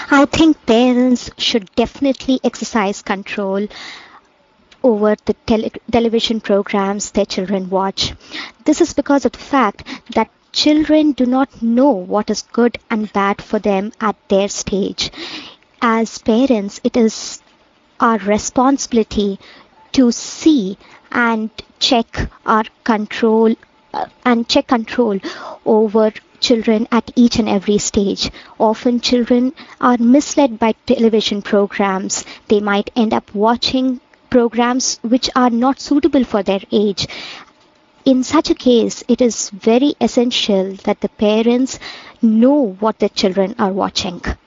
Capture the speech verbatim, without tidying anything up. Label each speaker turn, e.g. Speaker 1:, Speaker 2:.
Speaker 1: I think parents should definitely exercise control over the tele- television programs their children watch. This is because of the fact that children do not know what is good and bad for them at their stage. As parents, it is our responsibility to see and check our control uh, and check control over children at each and every stage. Often children are misled by television programs. They might end up watching programs which are not suitable for their age. In such a case, it is very essential that the parents know what their children are watching.